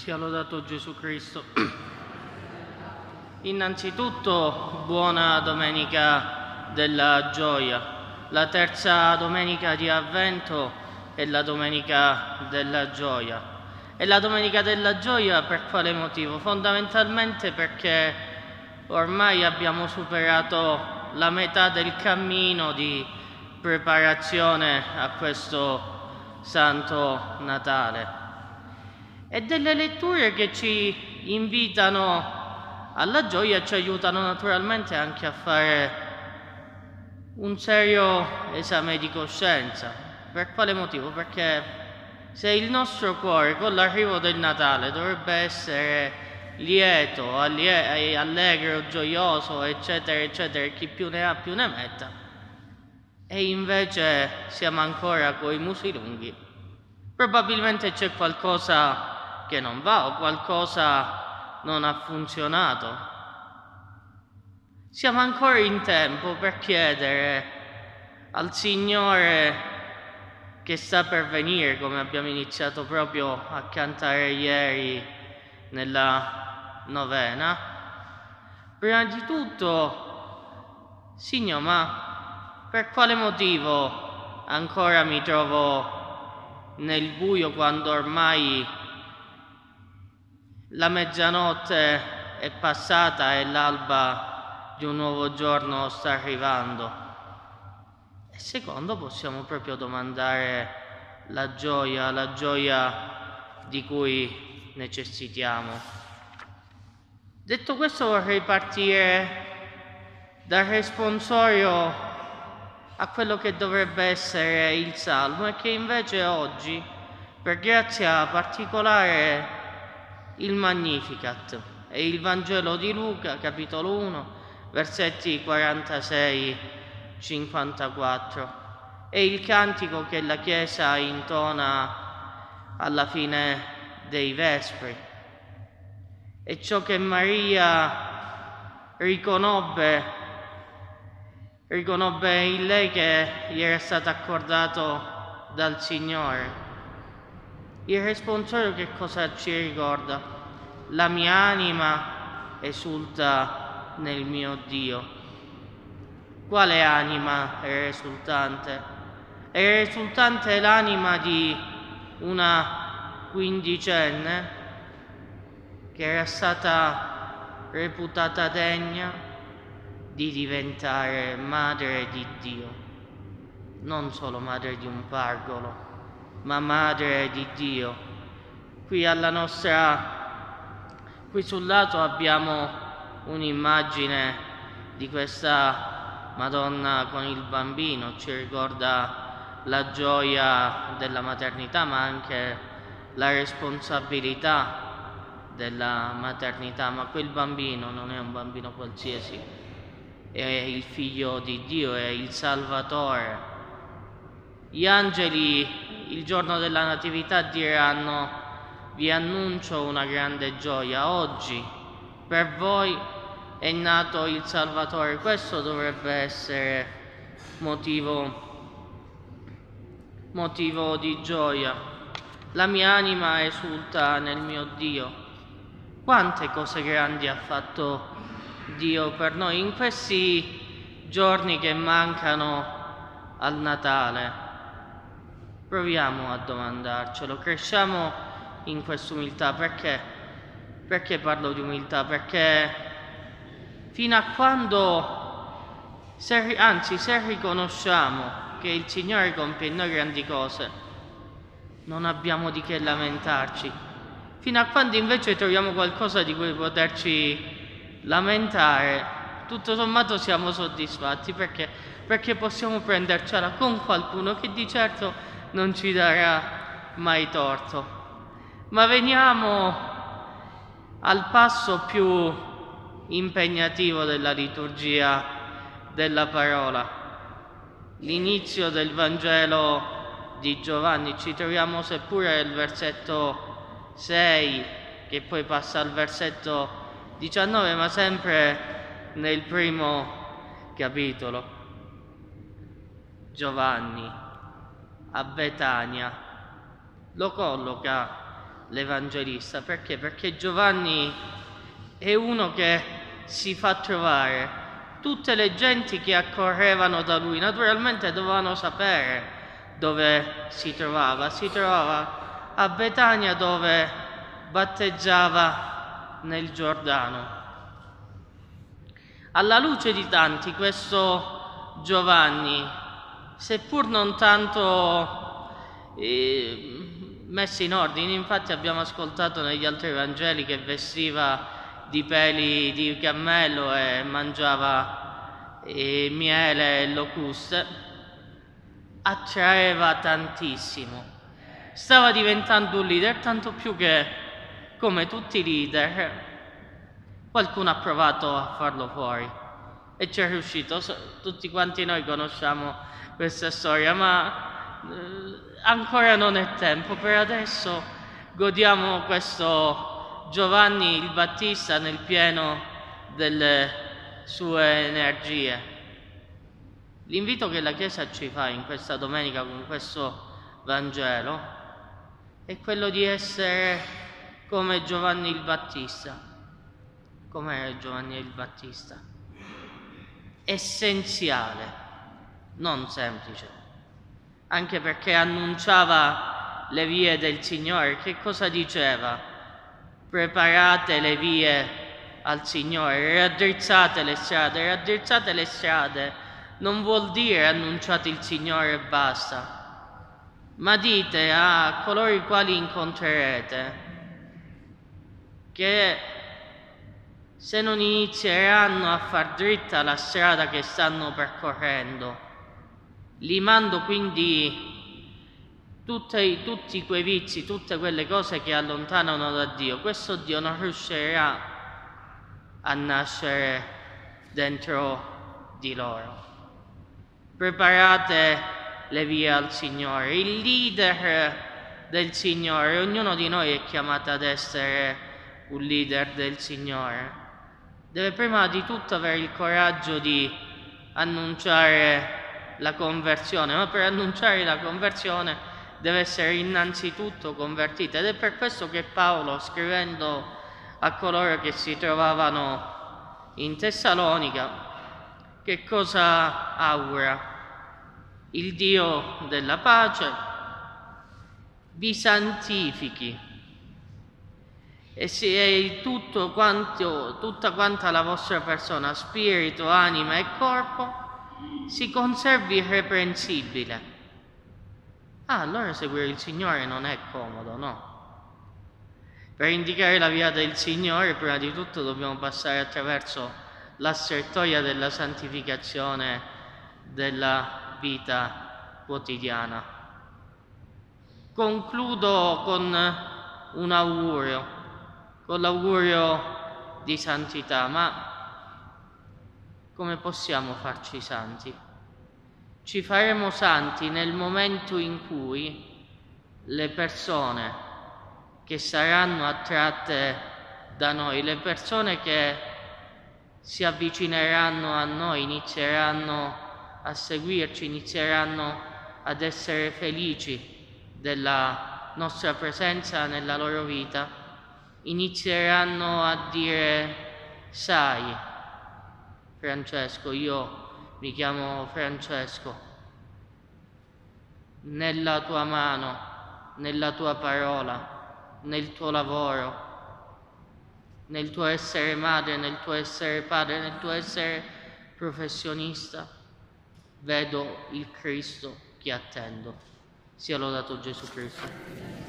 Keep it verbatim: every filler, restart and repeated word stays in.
Sia lodato Gesù Cristo. Innanzitutto, buona domenica della gioia. La terza domenica di Avvento è la domenica della gioia. E la domenica della gioia per quale motivo? Fondamentalmente perché ormai abbiamo superato la metà del cammino di preparazione a questo Santo Natale. E delle letture che ci invitano alla gioia e ci aiutano naturalmente anche a fare un serio esame di coscienza. Per quale motivo? Perché se il nostro cuore con l'arrivo del Natale dovrebbe essere lieto, allie- allegro, gioioso, eccetera, eccetera, e chi più ne ha più ne metta, e invece siamo ancora coi musi lunghi, probabilmente c'è qualcosa che non va o qualcosa non ha funzionato. Siamo ancora in tempo per chiedere al Signore che sta per venire, come abbiamo iniziato proprio a cantare ieri nella novena. Prima di tutto, Signore, ma per quale motivo ancora mi trovo nel buio quando ormai la mezzanotte è passata e l'alba di un nuovo giorno sta arrivando? E secondo, possiamo proprio domandare la gioia, la gioia di cui necessitiamo. Detto questo, vorrei partire dal responsorio a quello che dovrebbe essere il Salmo e che invece oggi, per grazia particolare, il Magnificat e il Vangelo di Luca, capitolo uno, versetti quarantasei cinquantaquattro, e il cantico che la Chiesa intona alla fine dei Vespri. E ciò che Maria riconobbe, riconobbe in lei che gli era stato accordato dal Signore. Il responsorio che cosa ci ricorda? La mia anima esulta nel mio Dio. Quale anima è esultante? È esultante l'anima di una quindicenne che era stata reputata degna di diventare madre di Dio. Non solo madre di un pargolo, ma madre di Dio. Qui alla nostra, qui sul lato abbiamo un'immagine di questa Madonna con il bambino, ci ricorda la gioia della maternità, ma anche la responsabilità della maternità. Ma quel bambino non è un bambino qualsiasi, è il figlio di Dio, è il Salvatore. Gli angeli il giorno della Natività diranno: vi annuncio una grande gioia, oggi per voi è nato il Salvatore. Questo dovrebbe essere motivo, motivo di gioia. La mia anima esulta nel mio Dio. Quante cose grandi ha fatto Dio per noi in questi giorni che mancano al Natale. Proviamo a domandarcelo, cresciamo in quest'umiltà. Perché? Perché parlo di umiltà? Perché fino a quando, se, anzi se riconosciamo che il Signore compie in noi grandi cose, non abbiamo di che lamentarci. Fino a quando invece troviamo qualcosa di cui poterci lamentare, tutto sommato siamo soddisfatti. Perché? Perché possiamo prendercela con qualcuno che di certo non ci darà mai torto. Ma veniamo al passo più impegnativo della liturgia della parola, l'inizio del Vangelo di Giovanni. Ci troviamo seppure al versetto sei, che poi passa al versetto diciannove, ma sempre nel primo capitolo. Giovanni a Betania lo colloca l'Evangelista. Perché? Perché Giovanni è uno che si fa trovare. Tutte le genti che accorrevano da lui naturalmente dovevano sapere dove si trovava. Si trovava a Betania, dove battezzava nel Giordano. Alla luce di tanti, questo Giovanni, seppur non tanto eh, messo in ordine, infatti abbiamo ascoltato negli altri Vangeli che vestiva di peli di cammello e mangiava eh, miele e locuste, attraeva tantissimo. Stava diventando un leader, tanto più che, come tutti i leader, qualcuno ha provato a farlo fuori e ci è riuscito. Tutti quanti noi conosciamo questa storia, ma eh, ancora non è tempo. Per adesso godiamo questo Giovanni il Battista nel pieno delle sue energie. L'invito che la Chiesa ci fa in questa domenica con questo Vangelo è quello di essere come Giovanni il Battista. Com'era Giovanni il Battista? Essenziale, non semplice, anche perché annunciava le vie del Signore. Che cosa diceva? Preparate le vie al Signore, raddrizzate le strade. Raddrizzate le strade non vuol dire annunciate il Signore e basta, ma dite a coloro i quali incontrerete che se non inizieranno a far dritta la strada che stanno percorrendo, limando quindi tutti, tutti quei vizi, tutte quelle cose che allontanano da Dio, questo Dio non riuscirà a nascere dentro di loro. Preparate le vie al Signore. Il leader del Signore, ognuno di noi è chiamato ad essere un leader del Signore. Deve prima di tutto avere il coraggio di annunciare la conversione, ma per annunciare la conversione deve essere innanzitutto convertito. Ed è per questo che Paolo, scrivendo a coloro che si trovavano in Tessalonica, che cosa augura? Il Dio della pace vi santifichi e se tutto quanto, tutta quanta la vostra persona, spirito, anima e corpo, si conservi irreprensibile. Ah, allora seguire il Signore non è comodo, no? Per indicare la via del Signore, prima di tutto dobbiamo passare attraverso la strettoia della santificazione della vita quotidiana. Concludo con un augurio. Con l'augurio di santità, ma come possiamo farci santi? Ci faremo santi nel momento in cui le persone che saranno attratte da noi, le persone che si avvicineranno a noi, inizieranno a seguirci, inizieranno ad essere felici della nostra presenza nella loro vita, inizieranno a dire: sai, Francesco, io mi chiamo Francesco, nella tua mano, nella tua parola, nel tuo lavoro, nel tuo essere madre, nel tuo essere padre, nel tuo essere professionista, vedo il Cristo che attendo. Sia lodato Gesù Cristo.